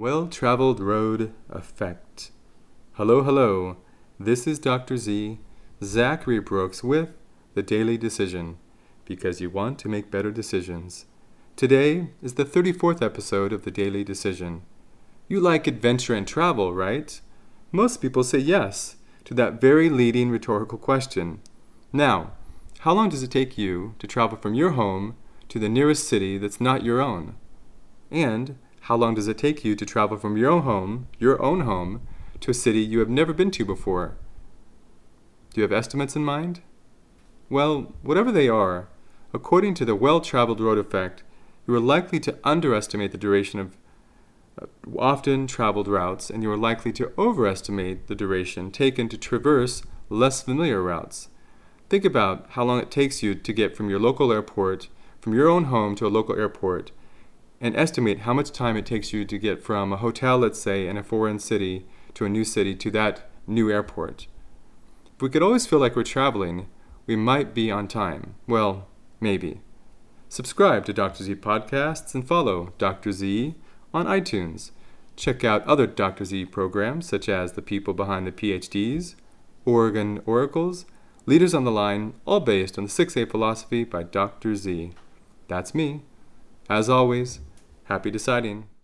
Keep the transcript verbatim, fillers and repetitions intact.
Well-traveled road effect. Hello, hello. This is Doctor Z, Zachary Brooks with The Daily Decision, because you want to make better decisions. Today is the thirty-fourth episode of The Daily Decision. You like adventure and travel, right? Most people say yes to that very leading rhetorical question. Now, how long does it take you to travel from your home to the nearest city that's not your own? And how long does it take you to travel from your own home, your own home, to a city you have never been to before? Do you have estimates in mind? Well, whatever they are, according to the well-traveled road effect, you are likely to underestimate the duration of often traveled routes, and you are likely to overestimate the duration taken to traverse less familiar routes. Think about how long it takes you to get from your local airport, from your own home to a local airport, and estimate how much time it takes you to get from a hotel, let's say, in a foreign city to a new city to that new airport. If we could always feel like we're traveling, we might be on time. Well, maybe. Subscribe to Doctor Z podcasts and follow Doctor Z on iTunes. Check out other Doctor Z programs such as The People Behind the PhDs, Oregon Oracles, Leaders on the Line, all based on the six A philosophy by Doctor Z. That's me. As always, happy deciding.